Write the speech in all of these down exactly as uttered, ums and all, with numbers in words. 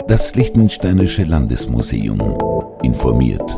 Das Liechtensteinische Landesmuseum informiert.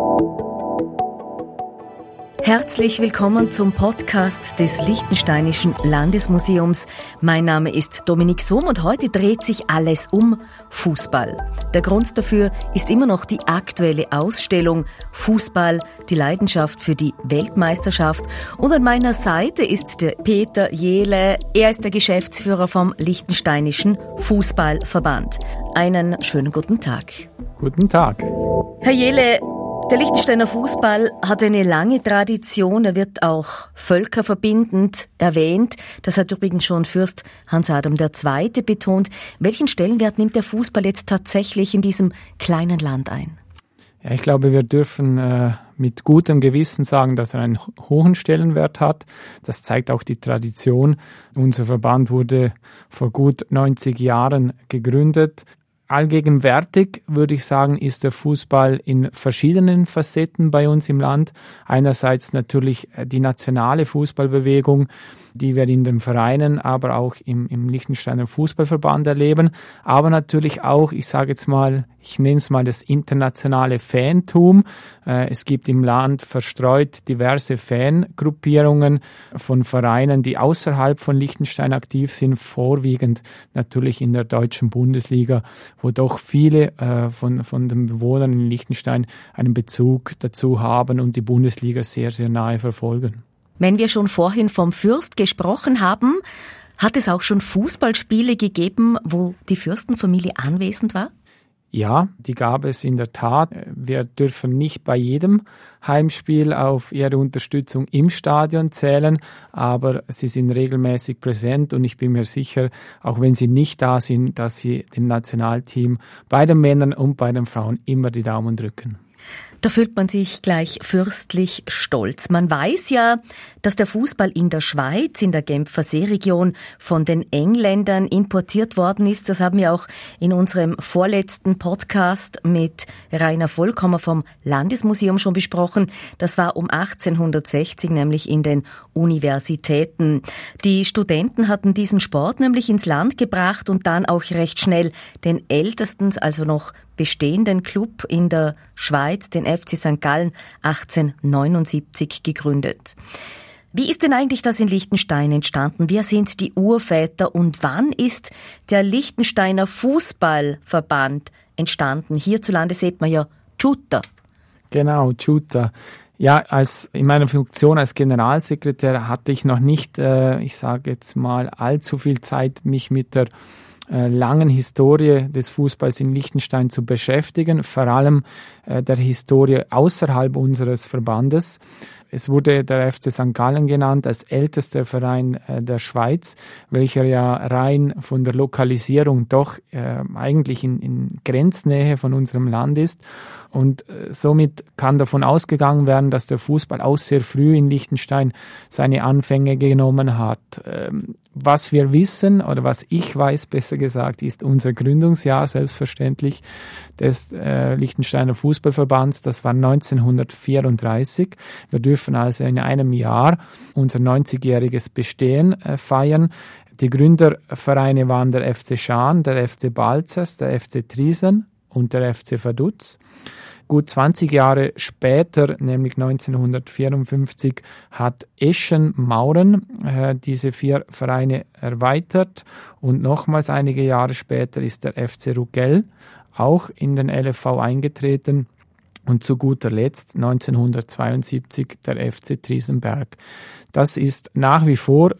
Herzlich willkommen zum Podcast des Liechtensteinischen Landesmuseums. Mein Name ist Dominik Sohm und heute dreht sich alles um Fußball. Der Grund dafür ist immer noch die aktuelle Ausstellung Fußball, die Leidenschaft für die Weltmeisterschaft. Und an meiner Seite ist der Peter Jehle. Er ist der Geschäftsführer vom Liechtensteinischen Fußballverband. Einen schönen guten Tag. Guten Tag. Herr Jehle, der Liechtensteiner Fußball hat eine lange Tradition. Er wird auch völkerverbindend erwähnt. Das hat übrigens schon Fürst Hans Adam der Zweite betont. Welchen Stellenwert nimmt der Fußball jetzt tatsächlich in diesem kleinen Land ein? Ja, ich glaube, wir dürfen äh, mit gutem Gewissen sagen, dass er einen hohen Stellenwert hat. Das zeigt auch die Tradition. Unser Verband wurde vor gut neunzig Jahren gegründet. Allgegenwärtig, würde ich sagen, ist der Fußball in verschiedenen Facetten bei uns im Land. Einerseits natürlich die nationale Fußballbewegung, die wir in den Vereinen, aber auch im, im Liechtensteiner Fußballverband erleben. Aber natürlich auch, ich sage jetzt mal, ich nenne es mal das internationale Fantum. Äh, es gibt im Land verstreut diverse Fangruppierungen von Vereinen, die außerhalb von Liechtenstein aktiv sind, vorwiegend natürlich in der deutschen Bundesliga, wo doch viele äh, von, von den Bewohnern in Liechtenstein einen Bezug dazu haben und die Bundesliga sehr, sehr nahe verfolgen. Wenn wir schon vorhin vom Fürst gesprochen haben, hat es auch schon Fußballspiele gegeben, wo die Fürstenfamilie anwesend war? Ja, die gab es in der Tat. Wir dürfen nicht bei jedem Heimspiel auf ihre Unterstützung im Stadion zählen, aber sie sind regelmäßig präsent und ich bin mir sicher, auch wenn sie nicht da sind, dass sie dem Nationalteam bei den Männern und bei den Frauen immer die Daumen drücken. Da fühlt man sich gleich fürstlich stolz. Man weiß ja, dass der Fußball in der Schweiz, in der Genfer Seeregion, von den Engländern importiert worden ist. Das haben wir auch in unserem vorletzten Podcast mit Rainer Vollkommer vom Landesmuseum schon besprochen. Das war um achtzehnhundertsechzig, nämlich in den Universitäten. Die Studenten hatten diesen Sport nämlich ins Land gebracht und dann auch recht schnell den ältesten, also noch bestehenden Club in der Schweiz, den F C Sankt Gallen, achtzehnhundertneunundsiebzig gegründet. Wie ist denn eigentlich das in Liechtenstein entstanden? Wer sind die Urväter und wann ist der Liechtensteiner Fußballverband entstanden? Hierzulande sieht man ja Tschuta. Genau, Tschuta. Ja, als in meiner Funktion als Generalsekretär hatte ich noch nicht, äh, ich sage jetzt mal, allzu viel Zeit, mich mit der äh, langen Historie des Fußballs in Liechtenstein zu beschäftigen, vor allem äh, der Historie außerhalb unseres Verbandes. Es wurde der F C Sankt Gallen genannt als ältester Verein äh, der Schweiz, welcher ja rein von der Lokalisierung doch äh, eigentlich in, in Grenznähe von unserem Land ist. Und äh, somit kann davon ausgegangen werden, dass der Fußball auch sehr früh in Liechtenstein seine Anfänge genommen hat. Ähm, was wir wissen, oder was ich weiß, besser gesagt, ist unser Gründungsjahr selbstverständlich des äh, Liechtensteiner Fußballverbands. Das war neunzehnhundertvierunddreißig. Wir dürfen also in einem Jahr unser neunzigjähriges Bestehen äh, feiern. Die Gründervereine waren der F C Schaan, der F C Balzers, der F C Triesen und der F C Vaduz. Gut zwanzig Jahre später, nämlich neunzehnhundertvierundfünfzig, hat Eschen Mauren äh, diese vier Vereine erweitert und nochmals einige Jahre später ist der F C Rugell auch in den L F V eingetreten und zu guter Letzt neunzehnhundertzweiundsiebzig der F C Triesenberg. Das ist nach wie vor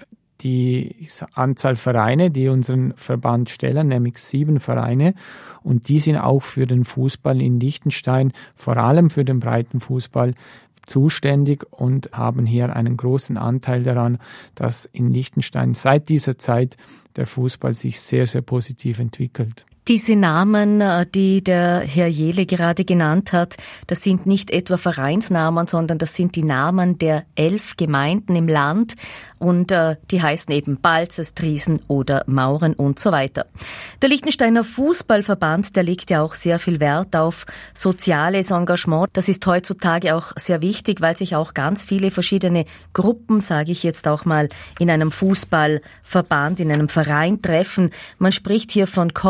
die Anzahl Vereine, die unseren Verband stellen, nämlich sieben Vereine. Und die sind auch für den Fußball in Liechtenstein, vor allem für den Breitenfußball, zuständig und haben hier einen großen Anteil daran, dass in Liechtenstein seit dieser Zeit der Fußball sich sehr, sehr positiv entwickelt. Diese Namen, die der Herr Jehle gerade genannt hat, das sind nicht etwa Vereinsnamen, sondern das sind die Namen der elf Gemeinden im Land und äh, die heißen eben Balzers, Triesen oder Mauren und so weiter. Der Liechtensteiner Fußballverband, der legt ja auch sehr viel Wert auf soziales Engagement. Das ist heutzutage auch sehr wichtig, weil sich auch ganz viele verschiedene Gruppen, sage ich jetzt auch mal, in einem Fußballverband, in einem Verein treffen. Man spricht hier von Corporate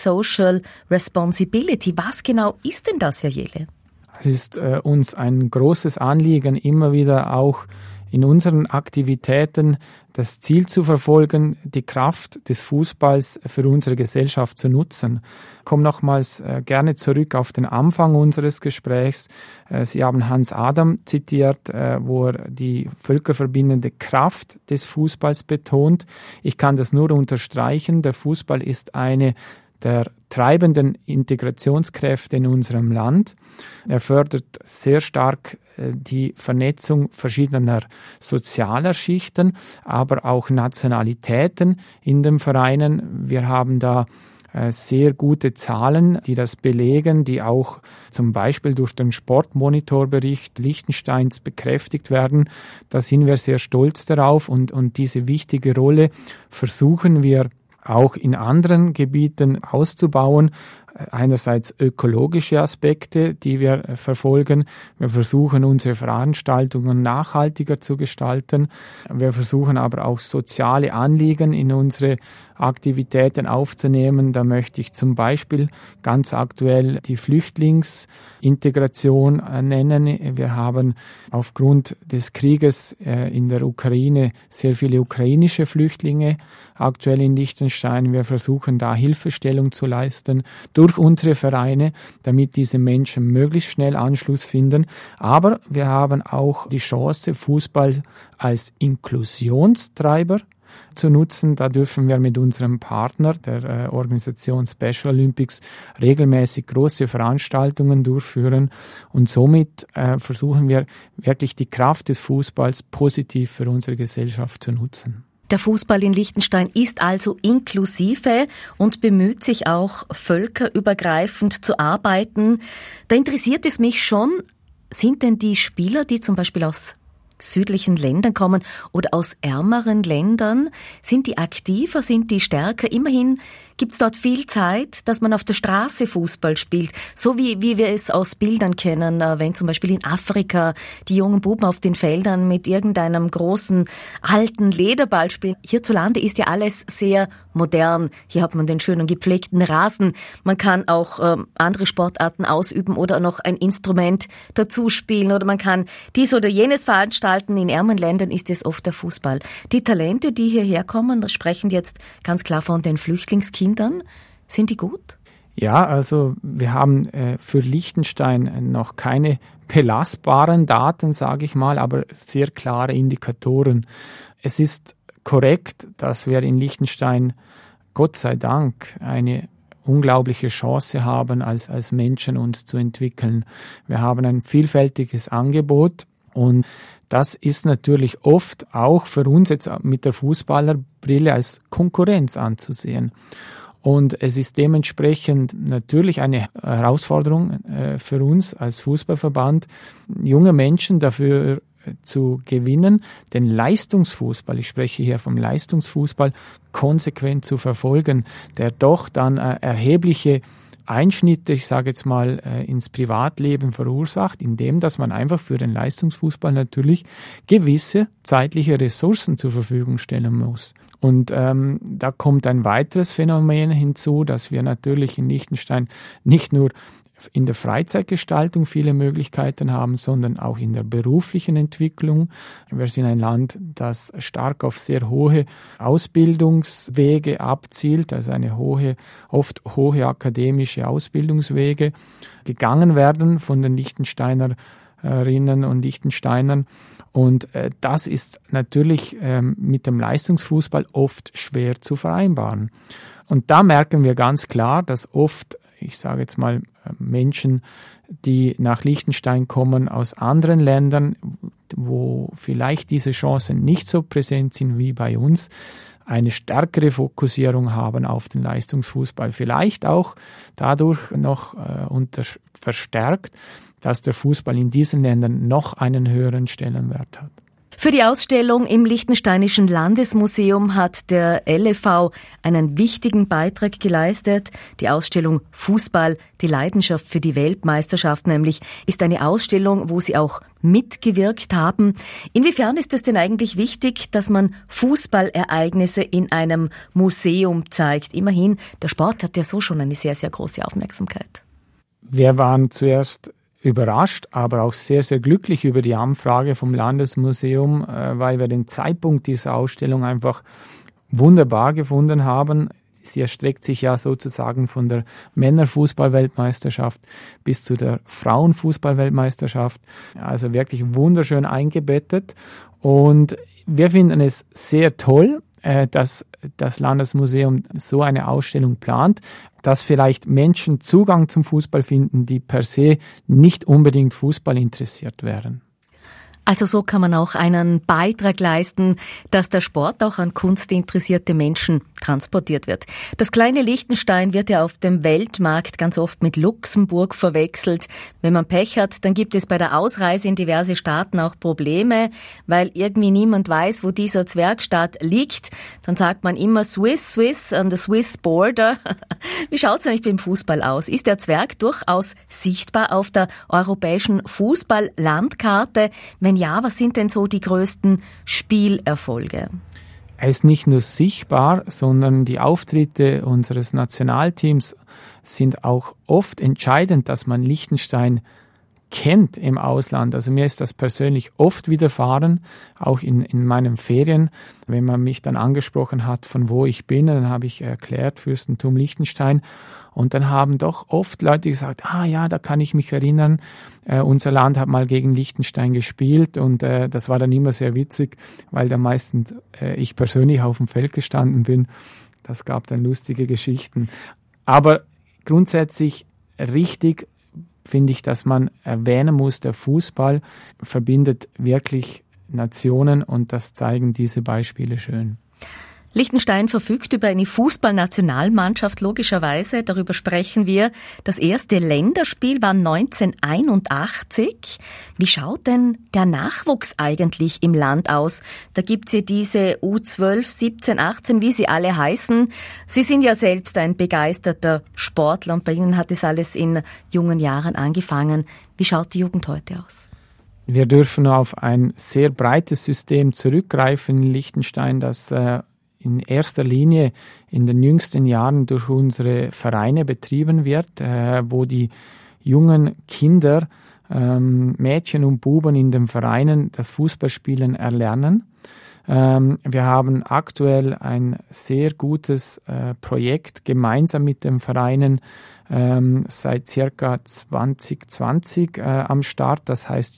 Social Responsibility. Was genau ist denn das, Herr Jelle? Es ist äh, uns ein großes Anliegen, immer wieder auch in unseren Aktivitäten das Ziel zu verfolgen, die Kraft des Fußballs für unsere Gesellschaft zu nutzen. Ich komme nochmals äh, gerne zurück auf den Anfang unseres Gesprächs. Äh, Sie haben Hans Adam zitiert, äh, wo er die völkerverbindende Kraft des Fußballs betont. Ich kann das nur unterstreichen. Der Fußball ist eine der treibenden Integrationskräfte in unserem Land. Er fördert sehr stark die Vernetzung verschiedener sozialer Schichten, aber auch Nationalitäten in den Vereinen. Wir haben da sehr gute Zahlen, die das belegen, die auch zum Beispiel durch den Sportmonitorbericht Liechtensteins bekräftigt werden. Da sind wir sehr stolz darauf und, und diese wichtige Rolle versuchen wir auch in anderen Gebieten auszubauen. Einerseits ökologische Aspekte, die wir verfolgen. Wir versuchen, unsere Veranstaltungen nachhaltiger zu gestalten. Wir versuchen aber auch soziale Anliegen in unsere Aktivitäten aufzunehmen. Da möchte ich zum Beispiel ganz aktuell die Flüchtlingsintegration nennen. Wir haben aufgrund des Krieges in der Ukraine sehr viele ukrainische Flüchtlinge aktuell in Liechtenstein. Wir versuchen da Hilfestellung zu leisten durch unsere Vereine, damit diese Menschen möglichst schnell Anschluss finden. Aber wir haben auch die Chance, Fußball als Inklusionstreiber zu nutzen. Da dürfen wir mit unserem Partner, der äh, Organisation Special Olympics, regelmäßig große Veranstaltungen durchführen und somit äh, versuchen wir wirklich die Kraft des Fußballs positiv für unsere Gesellschaft zu nutzen. Der Fußball in Liechtenstein ist also inklusive und bemüht sich auch, völkerübergreifend zu arbeiten. Da interessiert es mich schon, sind denn die Spieler, die zum Beispiel aus südlichen Ländern kommen oder aus ärmeren Ländern, sind die aktiver, sind die stärker? Immerhin gibt es dort viel Zeit, dass man auf der Straße Fußball spielt, so wie, wie wir es aus Bildern kennen, wenn zum Beispiel in Afrika die jungen Buben auf den Feldern mit irgendeinem großen alten Lederball spielen. Hierzulande ist ja alles sehr modern. Hier hat man den schönen gepflegten Rasen. Man kann auch ähm, andere Sportarten ausüben oder noch ein Instrument dazu spielen oder man kann dies oder jenes veranstalten. In ärmeren Ländern ist es oft der Fußball. Die Talente, die hierher kommen, das sprechen jetzt ganz klar von den Flüchtlingskindern. Sind die gut? Ja, also wir haben äh, für Liechtenstein noch keine belastbaren Daten, sage ich mal, aber sehr klare Indikatoren. Es ist korrekt, dass wir in Liechtenstein, Gott sei Dank, eine unglaubliche Chance haben, als, als Menschen uns zu entwickeln. Wir haben ein vielfältiges Angebot und das ist natürlich oft auch für uns jetzt mit der Fußballerbrille als Konkurrenz anzusehen. Und es ist dementsprechend natürlich eine Herausforderung äh, für uns als Fußballverband, junge Menschen dafür zu gewinnen, den Leistungsfußball, ich spreche hier vom Leistungsfußball, konsequent zu verfolgen, der doch dann äh, erhebliche Einschnitte, ich sage jetzt mal, äh, ins Privatleben verursacht, indem dass man einfach für den Leistungsfußball natürlich gewisse zeitliche Ressourcen zur Verfügung stellen muss. Und ähm, da kommt ein weiteres Phänomen hinzu, dass wir natürlich in Liechtenstein nicht nur in der Freizeitgestaltung viele Möglichkeiten haben, sondern auch in der beruflichen Entwicklung. Wir sind ein Land, das stark auf sehr hohe Ausbildungswege abzielt, also eine hohe, oft hohe akademische Ausbildungswege gegangen werden von den Liechtensteinerinnen und Liechtensteinern. Und äh, das ist natürlich ähm, mit dem Leistungsfußball oft schwer zu vereinbaren. Und da merken wir ganz klar, dass oft, ich sage jetzt mal, Menschen, die nach Liechtenstein kommen aus anderen Ländern, wo vielleicht diese Chancen nicht so präsent sind wie bei uns, eine stärkere Fokussierung haben auf den Leistungsfußball. Vielleicht auch dadurch noch äh, unter, verstärkt, dass der Fußball in diesen Ländern noch einen höheren Stellenwert hat. Für die Ausstellung im Liechtensteinischen Landesmuseum hat der L E V einen wichtigen Beitrag geleistet. Die Ausstellung Fußball, die Leidenschaft für die Weltmeisterschaft nämlich, ist eine Ausstellung, wo Sie auch mitgewirkt haben. Inwiefern ist es denn eigentlich wichtig, dass man Fußballereignisse in einem Museum zeigt? Immerhin, der Sport hat ja so schon eine sehr, sehr große Aufmerksamkeit. Wir waren zuerst überrascht, aber auch sehr, sehr glücklich über die Anfrage vom Landesmuseum, weil wir den Zeitpunkt dieser Ausstellung einfach wunderbar gefunden haben. Sie erstreckt sich ja sozusagen von der Männerfußball-Weltmeisterschaft bis zu der Frauenfußball-Weltmeisterschaft. Also wirklich wunderschön eingebettet. Und wir finden es sehr toll, dass das Landesmuseum so eine Ausstellung plant, dass vielleicht Menschen Zugang zum Fußball finden, die per se nicht unbedingt Fußball interessiert wären. Also so kann man auch einen Beitrag leisten, dass der Sport auch an kunstinteressierte Menschen transportiert wird. Das kleine Liechtenstein wird ja auf dem Weltmarkt ganz oft mit Luxemburg verwechselt. Wenn man Pech hat, dann gibt es bei der Ausreise in diverse Staaten auch Probleme, weil irgendwie niemand weiß, wo dieser Zwergstaat liegt. Dann sagt man immer Swiss, Swiss on the Swiss border. Wie schaut's eigentlich beim Fußball aus? Ist der Zwerg durchaus sichtbar auf der europäischen Fußballlandkarte? Wenn ja, was sind denn so die größten Spielerfolge? Er ist nicht nur sichtbar, sondern die Auftritte unseres Nationalteams sind auch oft entscheidend, dass man Liechtenstein kennt im Ausland. Also mir ist das persönlich oft widerfahren, auch in, in meinen Ferien. Wenn man mich dann angesprochen hat, von wo ich bin, dann habe ich erklärt, Fürstentum Liechtenstein. Und dann haben doch oft Leute gesagt, ah ja, da kann ich mich erinnern, äh, unser Land hat mal gegen Liechtenstein gespielt und äh, das war dann immer sehr witzig, weil da meistens äh, ich persönlich auf dem Feld gestanden bin. Das gab dann lustige Geschichten. Aber grundsätzlich richtig finde ich, dass man erwähnen muss, der Fußball verbindet wirklich Nationen und das zeigen diese Beispiele schön. Liechtenstein verfügt über eine Fußballnationalmannschaft, logischerweise. Darüber sprechen wir. Das erste Länderspiel war neunzehnhunderteinundachtzig. Wie schaut denn der Nachwuchs eigentlich im Land aus? Da gibt's ja diese U zwölf, siebzehn, achtzehn, wie sie alle heißen. Sie sind ja selbst ein begeisterter Sportler und bei Ihnen hat es alles in jungen Jahren angefangen. Wie schaut die Jugend heute aus? Wir dürfen auf ein sehr breites System zurückgreifen in Liechtenstein, das äh, in erster Linie in den jüngsten Jahren durch unsere Vereine betrieben wird, äh, wo die jungen Kinder, ähm, Mädchen und Buben in den Vereinen das Fußballspielen erlernen. Ähm, wir haben aktuell ein sehr gutes äh, Projekt gemeinsam mit den Vereinen ähm, seit circa zwanzig zwanzig äh, am Start, das heißt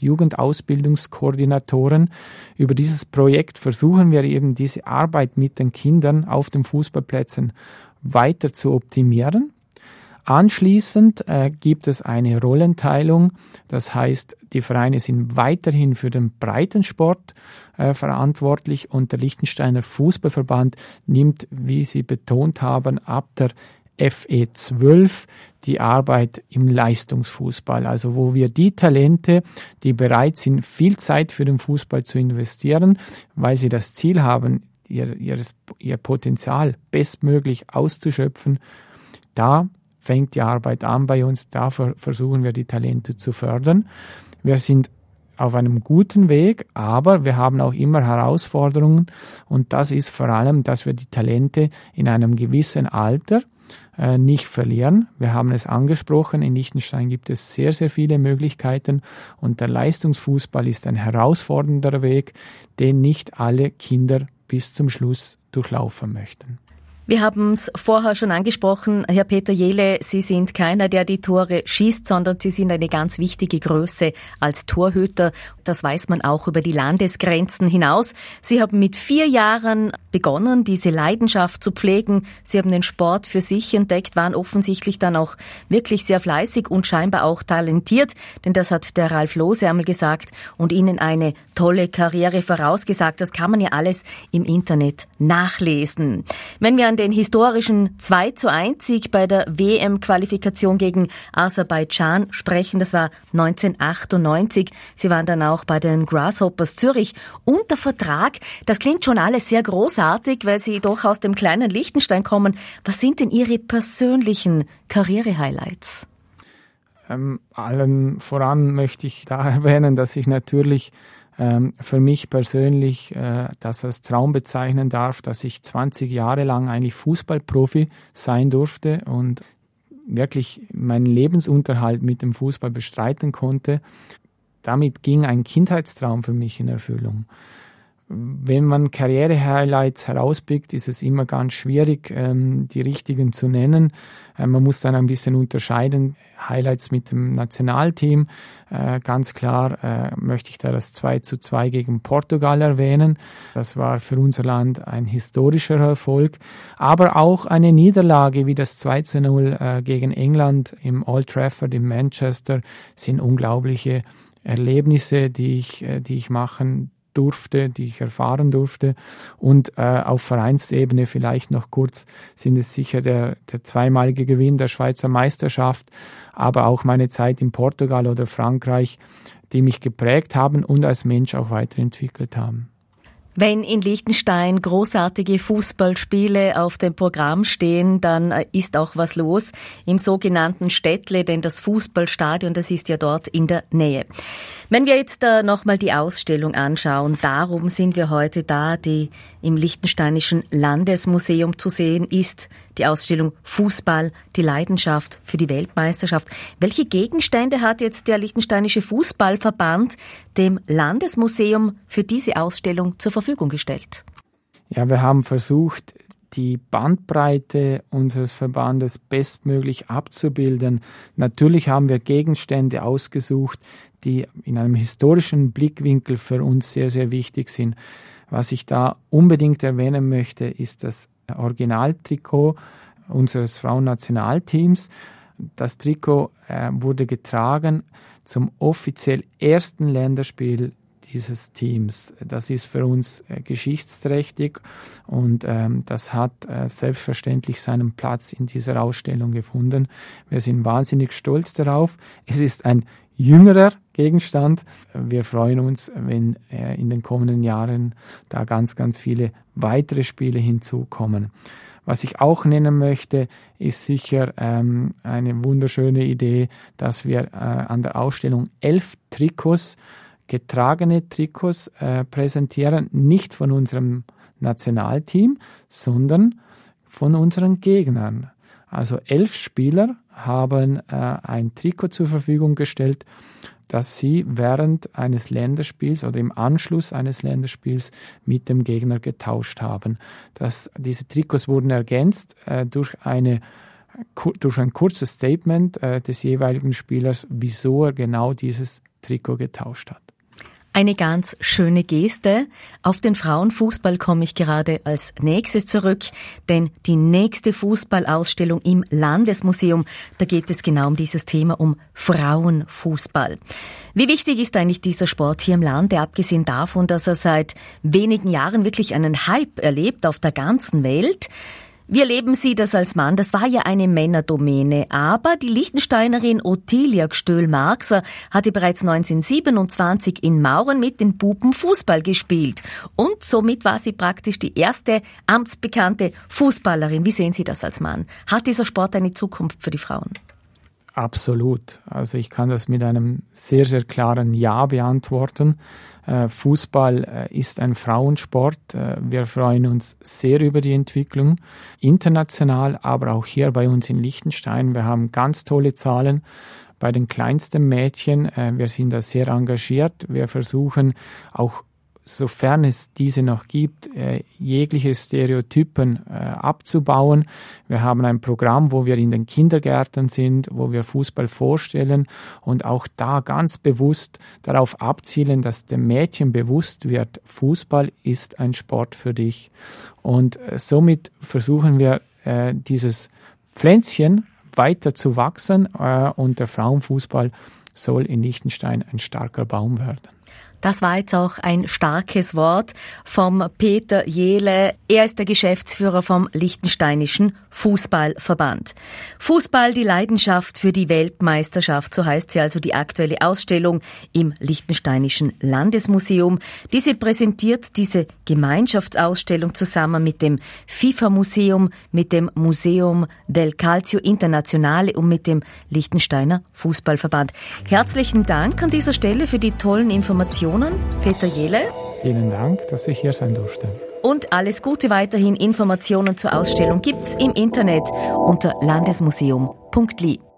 Jugendausbildungskoordinatoren. Über dieses Projekt versuchen wir eben diese Arbeit mit den Kindern auf den Fußballplätzen weiter zu optimieren. Anschließend äh, gibt es eine Rollenteilung, das heißt, die Vereine sind weiterhin für den Breitensport äh, verantwortlich und der Liechtensteiner Fußballverband nimmt, wie Sie betont haben, ab der F E zwölf die Arbeit im Leistungsfußball, also wo wir die Talente, die bereit sind, viel Zeit für den Fußball zu investieren, weil sie das Ziel haben, ihr, ihres, ihr Potenzial bestmöglich auszuschöpfen, da fängt die Arbeit an bei uns, da versuchen wir die Talente zu fördern. Wir sind auf einem guten Weg, aber wir haben auch immer Herausforderungen und das ist vor allem, dass wir die Talente in einem gewissen Alter äh, nicht verlieren. Wir haben es angesprochen, in Liechtenstein gibt es sehr, sehr viele Möglichkeiten und der Leistungsfußball ist ein herausfordernder Weg, den nicht alle Kinder bis zum Schluss durchlaufen möchten. Wir haben es vorher schon angesprochen, Herr Peter Jehle, Sie sind keiner, der die Tore schießt, sondern Sie sind eine ganz wichtige Größe als Torhüter. Das weiß man auch über die Landesgrenzen hinaus. Sie haben mit vier Jahren begonnen, diese Leidenschaft zu pflegen. Sie haben den Sport für sich entdeckt, waren offensichtlich dann auch wirklich sehr fleißig und scheinbar auch talentiert, denn das hat der Ralf Lohse einmal gesagt und Ihnen eine tolle Karriere vorausgesagt. Das kann man ja alles im Internet nachlesen. Wenn wir an den historischen zwei zu eins Sieg bei der W M-Qualifikation gegen Aserbaidschan sprechen. Das war neunzehnhundertachtundneunzig. Sie waren dann auch bei den Grasshoppers Zürich unter Vertrag. Das klingt schon alles sehr großartig, weil Sie doch aus dem kleinen Liechtenstein kommen. Was sind denn Ihre persönlichen Karriere-Highlights? Ähm, allen voran möchte ich da erwähnen, dass ich natürlich ähm, für mich persönlich äh, das als Traum bezeichnen darf, dass ich zwanzig Jahre lang eigentlich Fußballprofi sein durfte und wirklich meinen Lebensunterhalt mit dem Fußball bestreiten konnte. Damit ging ein Kindheitstraum für mich in Erfüllung. Wenn man Karriere-Highlights herauspickt, ist es immer ganz schwierig, ähm, die richtigen zu nennen. Äh, man muss dann ein bisschen unterscheiden. Highlights mit dem Nationalteam. Äh, ganz klar äh, möchte ich da das zwei zu zwei gegen Portugal erwähnen. Das war für unser Land ein historischer Erfolg. Aber auch eine Niederlage wie das zwei zu null äh, gegen England im Old Trafford in Manchester sind unglaubliche Erlebnisse, die ich, äh, die ich machen durfte, die ich erfahren durfte. Und äh, auf Vereinsebene vielleicht noch kurz sind es sicher der, der zweimalige Gewinn der Schweizer Meisterschaft, aber auch meine Zeit in Portugal oder Frankreich, die mich geprägt haben und als Mensch auch weiterentwickelt haben. Wenn in Liechtenstein großartige Fußballspiele auf dem Programm stehen, dann ist auch was los im sogenannten Städtle, denn das Fußballstadion, das ist ja dort in der Nähe. Wenn wir jetzt äh, nochmal die Ausstellung anschauen, darum sind wir heute da, die im Liechtensteinischen Landesmuseum zu sehen ist, die Ausstellung Fußball, die Leidenschaft für die Weltmeisterschaft. Welche Gegenstände hat jetzt der Liechtensteinische Fußballverband dem Landesmuseum für diese Ausstellung zur Verfügung gestellt? Ja, wir haben versucht, die Bandbreite unseres Verbandes bestmöglich abzubilden. Natürlich haben wir Gegenstände ausgesucht, die in einem historischen Blickwinkel für uns sehr, sehr wichtig sind. Was ich da unbedingt erwähnen möchte, ist das Originaltrikot unseres Frauennationalteams. Das Trikot äh, wurde getragen zum offiziell ersten Länderspiel dieses Teams. Das ist für uns äh, geschichtsträchtig und ähm, das hat äh, selbstverständlich seinen Platz in dieser Ausstellung gefunden. Wir sind wahnsinnig stolz darauf. Es ist ein jüngerer Gegenstand. Wir freuen uns, wenn äh, in den kommenden Jahren da ganz, ganz viele weitere Spiele hinzukommen. Was ich auch nennen möchte, ist sicher ähm, eine wunderschöne Idee, dass wir äh, an der Ausstellung elf Trikots, getragene Trikots äh, präsentieren, nicht von unserem Nationalteam, sondern von unseren Gegnern. Also elf Spieler haben äh, ein Trikot zur Verfügung gestellt, das sie während eines Länderspiels oder im Anschluss eines Länderspiels mit dem Gegner getauscht haben. Das, diese Trikots wurden ergänzt äh, durch, eine, durch ein kurzes Statement äh, des jeweiligen Spielers, wieso er genau dieses Trikot getauscht hat. Eine ganz schöne Geste. Auf den Frauenfußball komme ich gerade als nächstes zurück, denn die nächste Fußballausstellung im Landesmuseum, da geht es genau um dieses Thema, um Frauenfußball. Wie wichtig ist eigentlich dieser Sport hier im Lande, abgesehen davon, dass er seit wenigen Jahren wirklich einen Hype erlebt auf der ganzen Welt? Wie erleben Sie das als Mann? Das war ja eine Männerdomäne, aber die Liechtensteinerin Ottilia Gstühl-Marxer hatte bereits neunzehnhundertsiebenundzwanzig in Mauren mit den Buben Fußball gespielt und somit war sie praktisch die erste amtsbekannte Fußballerin. Wie sehen Sie das als Mann? Hat dieser Sport eine Zukunft für die Frauen? Absolut. Also ich kann das mit einem sehr, sehr klaren Ja beantworten. Fußball ist ein Frauensport. Wir freuen uns sehr über die Entwicklung, international, aber auch hier bei uns in Liechtenstein. Wir haben ganz tolle Zahlen bei den kleinsten Mädchen. Wir sind da sehr engagiert. Wir versuchen auch, sofern es diese noch gibt, äh, jegliche Stereotypen äh, abzubauen. Wir haben ein Programm, wo wir in den Kindergärten sind, wo wir Fußball vorstellen und auch da ganz bewusst darauf abzielen, dass dem Mädchen bewusst wird, Fußball ist ein Sport für dich. Und äh, somit versuchen wir, äh, dieses Pflänzchen weiter zu wachsen äh, und der Frauenfußball soll in Liechtenstein ein starker Baum werden. Das war jetzt auch ein starkes Wort vom Peter Jehle. Er ist der Geschäftsführer vom Liechtensteinischen Fußballverband. Fußball, die Leidenschaft für die Weltmeisterschaft, so heißt sie also die aktuelle Ausstellung im Liechtensteinischen Landesmuseum. Diese präsentiert diese Gemeinschaftsausstellung zusammen mit dem FIFA-Museum, mit dem Museum del Calcio Internazionale und mit dem Liechtensteiner Fußballverband. Herzlichen Dank an dieser Stelle für die tollen Informationen, Peter Jehle. Vielen Dank, dass ich hier sein durfte. Und alles Gute weiterhin. Informationen zur Ausstellung gibt's im Internet unter landesmuseum punkt li.